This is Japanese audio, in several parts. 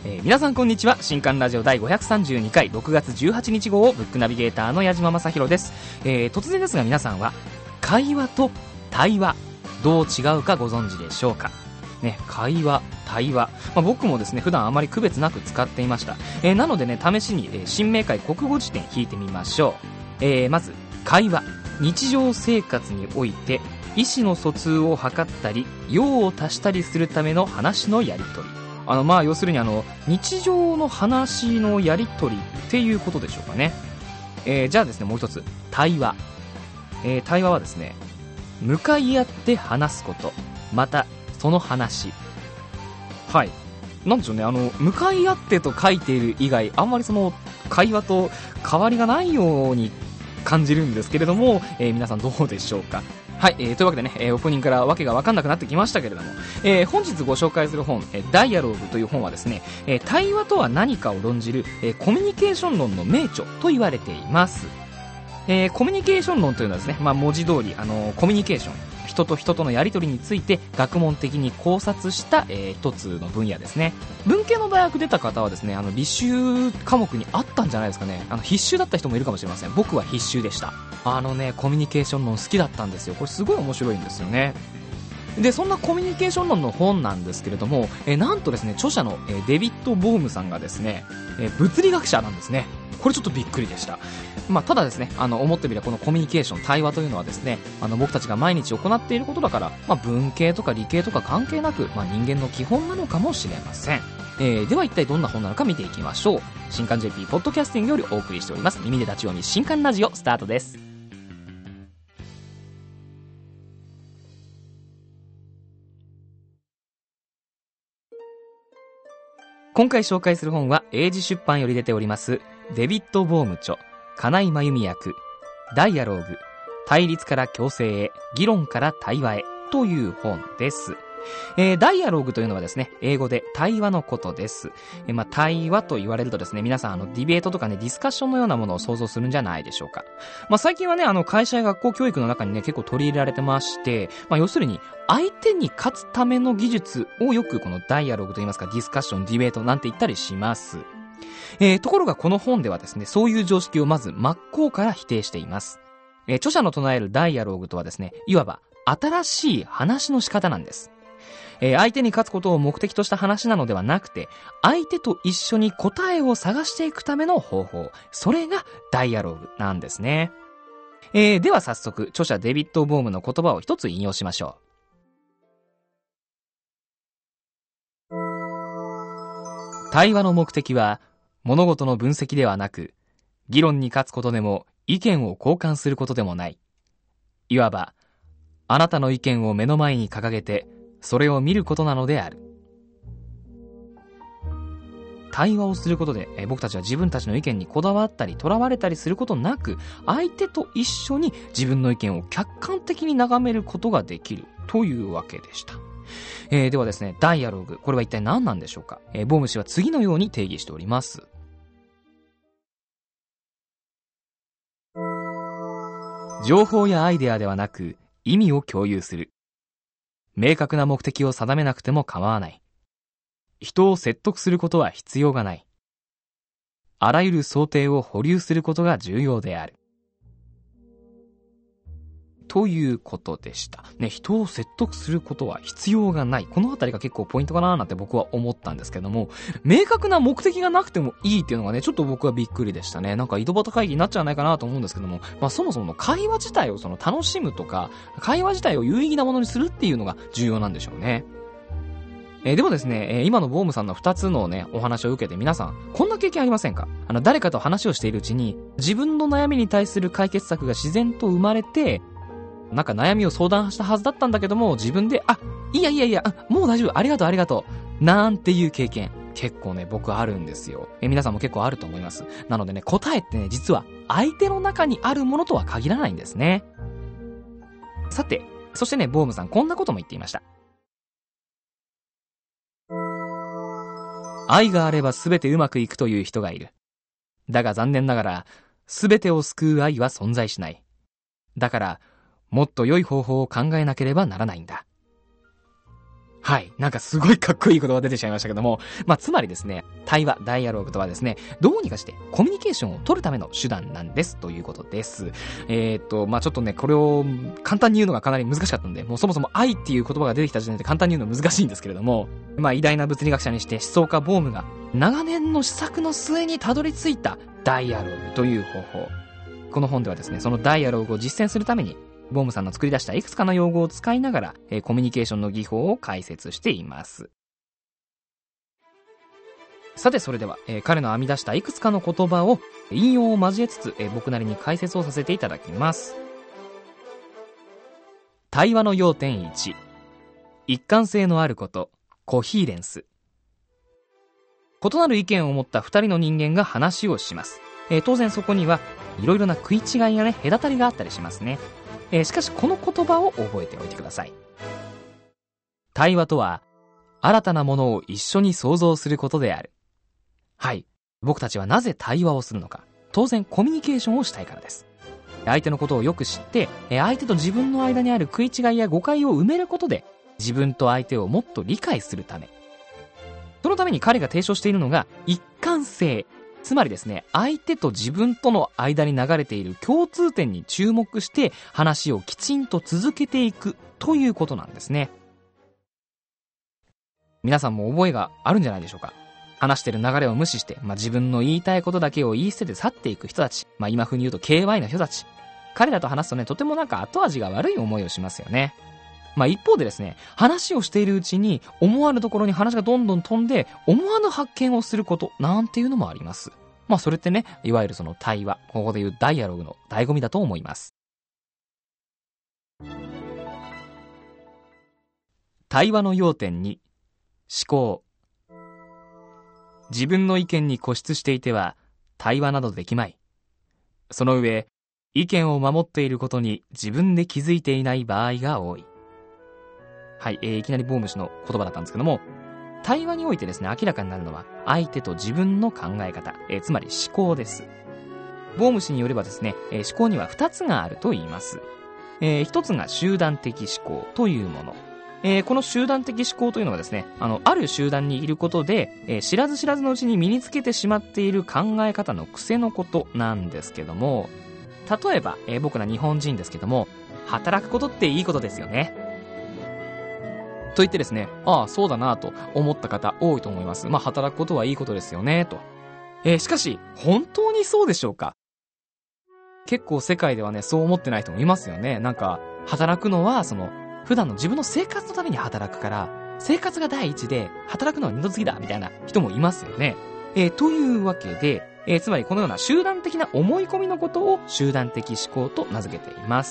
皆さんこんにちは。新刊ラジオ第532回6月18日号をブックナビゲーターの矢島正宏です。突然ですが皆さんは会話と対話どう違うかご存知でしょうかね。会話、対話、僕もですね普段あまり区別なく使っていました。なのでね試しに、新明解国語辞典引いてみましょう。まず会話、日常生活において意思の疎通を図ったり用を足したりするための話のやり取り。要するに日常の話のやり取りっていうことでしょうかね。じゃあですねもう一つ対話。対話はですね向かい合って話すこと、またその話。はい、なんでしょうね、向かい合ってと書いている以外あんまりその会話と変わりがないように感じるんですけれども、皆さんどうでしょうか。はい、というわけでね、オープニングからわけが分かんなくなってきましたけれども、本日ご紹介する本、ダイアローグという本はですね、対話とは何かを論じる、コミュニケーション論の名著と言われています。コミュニケーション論というのはですね、文字通りコミュニケーション、人と人とのやり取りについて学問的に考察した、一つの分野ですね。文系の大学出た方はですね履修科目にあったんじゃないですかね。必修だった人もいるかもしれません。僕は必修でした。コミュニケーション論好きだったんですよ。これすごい面白いんですよね。でそんなコミュニケーション論の本なんですけれども、なんとですね著者の、デビッド・ボームさんがですね、物理学者なんですね。これちょっとびっくりでした。ただですね思ってみればこのコミュニケーション、対話というのはですね僕たちが毎日行っていることだから、文系とか理系とか関係なく、人間の基本なのかもしれません。では一体どんな本なのか見ていきましょう。新刊 JP ポッドキャスティングよりお送りしております耳で立ち読み新刊ラジオスタートです。今回紹介する本は英字出版より出ておりますデビッド・ボーム著、金井真由美役、ダイアローグ、対立から共生へ、議論から対話へという本です。ダイアローグというのはですね英語で対話のことです。対話と言われるとですね皆さんディベートとかねディスカッションのようなものを想像するんじゃないでしょうか。最近はね会社や学校教育の中にね結構取り入れられてまして、要するに相手に勝つための技術をよくこのダイアローグといいますかディスカッション、ディベートなんて言ったりします。ところがこの本ではですねそういう常識をまず真っ向から否定しています。著者の唱えるダイアローグとはですねいわば新しい話の仕方なんです。相手に勝つことを目的とした話なのではなくて相手と一緒に答えを探していくための方法、それがダイアローグなんですね。では早速著者デビッド・ボームの言葉を一つ引用しましょう。対話の目的は物事の分析ではなく議論に勝つことでも意見を交換することでもない。いわばあなたの意見を目の前に掲げてそれを見ることなのである。対話をすることで僕たちは自分たちの意見にこだわったりとらわれたりすることなく相手と一緒に自分の意見を客観的に眺めることができるというわけでした。ではですねダイアローグ、これは一体何なんでしょうか。ボーム氏は次のように定義しております。情報やアイデアではなく意味を共有する。明確な目的を定めなくても構わない。人を説得することは必要がない。あらゆる想定を保留することが重要である。ということでしたね。人を説得することは必要がない、このあたりが結構ポイントかななんて僕は思ったんですけども、明確な目的がなくてもいいっていうのがねちょっと僕はびっくりでしたね。なんか井戸端会議になっちゃわないかなと思うんですけども、そもそもの会話自体を楽しむとか会話自体を有意義なものにするっていうのが重要なんでしょうね。でもですね、今のボームさんの2つのねお話を受けて皆さんこんな経験ありませんか。誰かと話をしているうちに自分の悩みに対する解決策が自然と生まれて、なんか悩みを相談したはずだったんだけども自分でいやもう大丈夫、ありがとうなんていう経験結構ね僕あるんですよ。皆さんも結構あると思います。なのでね答えってね実は相手の中にあるものとは限らないんですね。さてそしてねボームさんこんなことも言っていました。愛があれば全てうまくいくという人がいる。だが残念ながら全てを救う愛は存在しない。だからもっと良い方法を考えなければならないんだ。 はい。なんかすごいかっこいい言葉出てしまいましたけども、つまりですね、対話、ダイアログとはですね、どうにかしてコミュニケーションを取るための手段なんですということです。ちょっとね、これを簡単に言うのがかなり難しかったんで、もうそもそも愛っていう言葉が出てきた時点で簡単に言うの難しいんですけれども、偉大な物理学者にして思想家ボームが長年の試作の末にたどり着いたダイアログという方法。この本ではですね、そのダイアログを実践するために、ボームさんの作り出したいくつかの用語を使いながら、コミュニケーションの技法を解説しています。さてそれでは、彼の編み出したいくつかの言葉を引用を交えつつ、僕なりに解説をさせていただきます。対話の要点1、一貫性のあること、コヒーレンス。異なる意見を持った二人の人間が話をします。当然そこにはいろいろな食い違いやね、隔たりがあったりしますね。しかしこの言葉を覚えておいてください。対話とは、新たなものを一緒に想像することである。はい。僕たちはなぜ対話をするのか。当然コミュニケーションをしたいからです。相手のことをよく知って、相手と自分の間にある食い違いや誤解を埋めることで、自分と相手をもっと理解するため。そのために彼が提唱しているのが、一貫性。つまりですね、相手と自分との間に流れている共通点に注目して話をきちんと続けていくということなんですね。皆さんも覚えがあるんじゃないでしょうか。話してる流れを無視して、自分の言いたいことだけを言い捨てて去っていく人たち、今風に言うと KY の人たち。彼らと話すとね、とてもなんか後味が悪い思いをしますよね。一方でですね、話をしているうちに思わぬところに話がどんどん飛んで思わぬ発見をすることなんていうのもあります。それってね、いわゆるその対話、ここでいうダイアログの醍醐味だと思います。対話の要点2、思考。自分の意見に固執していては対話などできまい。その上、意見を守っていることに自分で気づいていない場合が多い。はい、いきなりボーム氏の言葉だったんですけども、対話においてですね、明らかになるのは相手と自分の考え方、つまり思考です。ボーム氏によればですね、思考には2つがあると言います。1つが集団的思考というもの。この集団的思考というのはですね、ある集団にいることで、知らず知らずのうちに身につけてしまっている考え方の癖のことなんですけども、例えば、僕ら日本人ですけども、働くことっていいことですよね。と言ってですね、ああ、そうだなと思った方多いと思います。働くことはいいことですよね、と。しかし、本当にそうでしょうか？結構世界ではね、そう思ってない人もいますよね。なんか、働くのは、普段の自分の生活のために働くから、生活が第一で、働くのは二度次だ、みたいな人もいますよね。というわけで、つまりこのような集団的な思い込みのことを集団的思考と名付けています。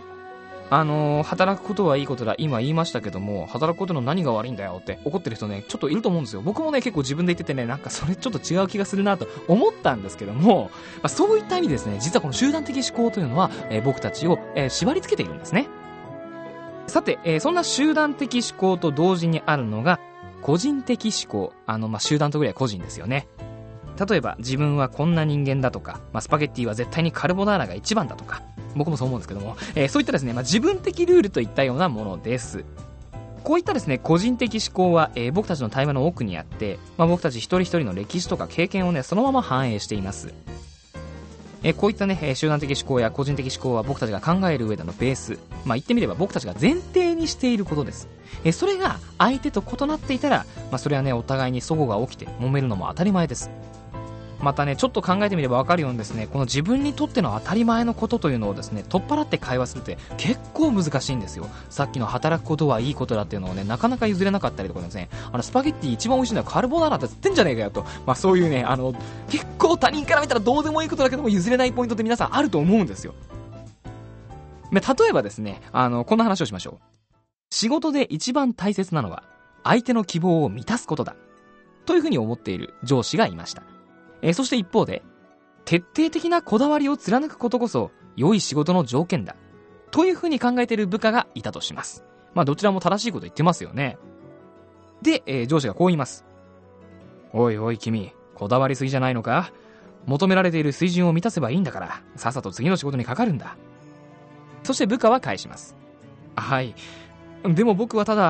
働くことはいいことだ、今言いましたけども、働くことの何が悪いんだよって怒ってる人ね、ちょっといると思うんですよ。僕もね、結構自分で言っててね、なんかそれちょっと違う気がするなと思ったんですけども、そういった意味ですね、実はこの集団的思考というのは、僕たちを、縛り付けているんですね。さて、そんな集団的思考と同時にあるのが、個人的思考。集団とぐらい個人ですよね。例えば、自分はこんな人間だとか、スパゲッティは絶対にカルボナーラが一番だとか、僕もそう思うんですけども、そういったですね、自分的ルールといったようなものです。こういったですね、個人的思考は、僕たちの対話の奥にあって、僕たち一人一人の歴史とか経験をね、そのまま反映しています。こういったね、集団的思考や個人的思考は僕たちが考える上でのベース。言ってみれば僕たちが前提にしていることです。それが相手と異なっていたら、それはね、お互いに齟齬が起きて揉めるのも当たり前です。またね、ちょっと考えてみればわかるようにですね、この自分にとっての当たり前のことというのをですね、取っ払って会話するって結構難しいんですよ。さっきの働くことはいいことだっていうのをね、なかなか譲れなかったりとかですね、スパゲッティ一番美味しいのはカルボナーラって言ってんじゃねえかよと、そういうね、結構他人から見たらどうでもいいことだけども譲れないポイントって皆さんあると思うんですよ。例えばですね、こんな話をしましょう。仕事で一番大切なのは相手の希望を満たすことだというふうに思っている上司がいました。そして一方で、徹底的なこだわりを貫くことこそ良い仕事の条件だというふうに考えている部下がいたとします。どちらも正しいこと言ってますよね。で、上司がこう言います。おいおい君、こだわりすぎじゃないのか？求められている水準を満たせばいいんだから、さっさと次の仕事にかかるんだ。そして部下は返します。はい。でも僕はただ、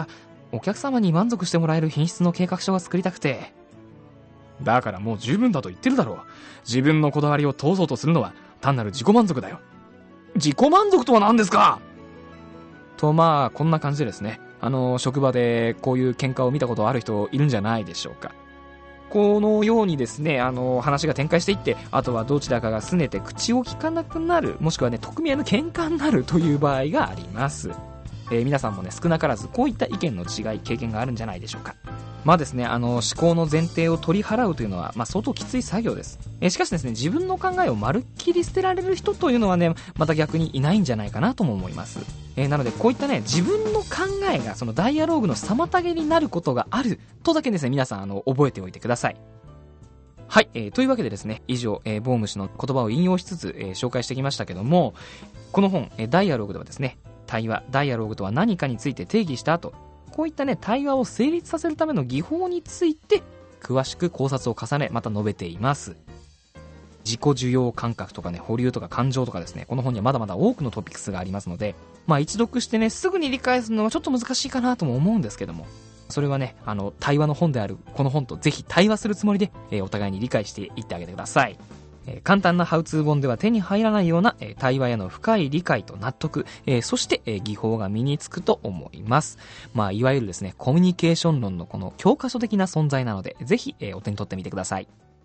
お客様に満足してもらえる品質の計画書が作りたくて。だからもう十分だと言ってるだろう。自分のこだわりを通そうとするのは単なる自己満足だよ。自己満足とは何ですかと、まあこんな感じでですね、職場でこういう喧嘩を見たことある人いるんじゃないでしょうか。このようにですね、話が展開していって、あとはどちらかが拗ねて口を聞かなくなる、もしくはね、匿名の喧嘩になるという場合があります。皆さんもね、少なからずこういった意見の違い、経験があるんじゃないでしょうか。まあですね、思考の前提を取り払うというのは、まあ相当きつい作業です。しかしですね、自分の考えをまるっきり捨てられる人というのはね、また逆にいないんじゃないかなとも思います。なのでこういったね、自分の考えがそのダイアローグの妨げになることがあるとだけですね、皆さん覚えておいてください。はい、というわけでですね、以上、ボーム氏の言葉を引用しつつ、紹介してきましたけども、この本、ダイアローグではですね、対話、ダイアローグとは何かについて定義した後、こういったね、対話を成立させるための技法について詳しく考察を重ね、また述べています。自己需要感覚とかね、保留とか感情とかですね、この本にはまだまだ多くのトピックスがありますので、まあ一読してね、すぐに理解するのはちょっと難しいかなとも思うんですけども、それはね、対話の本であるこの本とぜひ対話するつもりで、お互いに理解していってあげてください。簡単なハウツー本では手に入らないような、対話への深い理解と納得、そして、技法が身につくと思います。まあいわゆるですね、コミュニケーション論のこの教科書的な存在なので、ぜひ、お手に取ってみてください。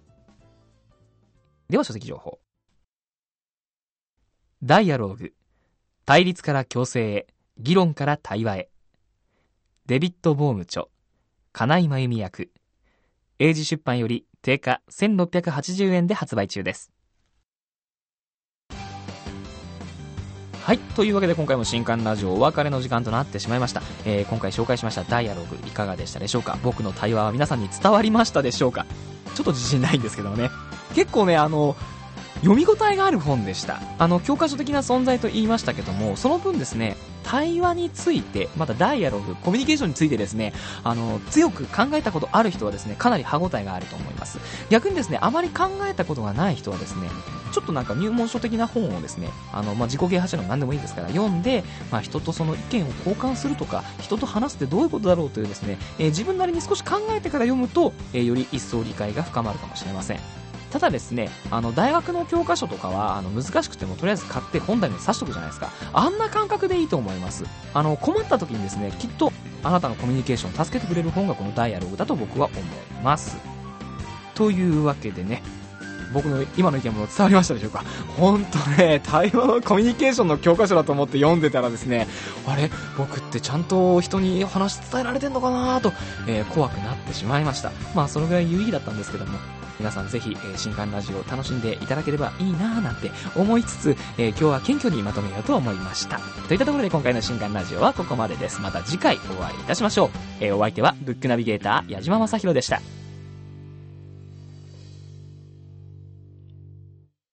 では書籍情報。ダイアローグ、対立から共生へ、議論から対話へ。デビッド・ボーム著、金井真由美役。英字出版より定価1680円で発売中です。はい、というわけで今回も新刊ラジオお別れの時間となってしまいました。今回紹介しましたダイアローグいかがでしたでしょうか。僕の対話は皆さんに伝わりましたでしょうか。ちょっと自信ないんですけどもね、結構ね読み応えがある本でした。教科書的な存在と言いましたけども、その分ですね、対話について、またダイアログ、コミュニケーションについてですね、強く考えたことある人はですね、かなり歯応えがあると思います。逆にですね、あまり考えたことがない人はですね、ちょっとなんか入門書的な本をですね、自己啓発書の何でもいいですから読んで、人とその意見を交換するとか、人と話すってどういうことだろうというですね、自分なりに少し考えてから読むと、より一層理解が深まるかもしれません。ただですね、大学の教科書とかは難しくてもとりあえず買って本棚に刺しとくじゃないですか。あんな感覚でいいと思います。困った時にですね、きっとあなたのコミュニケーションを助けてくれる本がこのダイアログだと僕は思います。というわけでね、僕の今の意見も伝わりましたでしょうか。本当ね、対話のコミュニケーションの教科書だと思って読んでたらですね、あれ僕ってちゃんと人に話伝えられてんのかなと、怖くなってしまいました。まあそのぐらい有意義だったんですけども、皆さんぜひ、新刊ラジオを楽しんでいただければいいなぁなんて思いつつ、今日は謙虚にまとめようと思いました。といったところで今回の新刊ラジオはここまでです。また次回お会いいたしましょう。お相手はブックナビゲーター矢島正宏でした。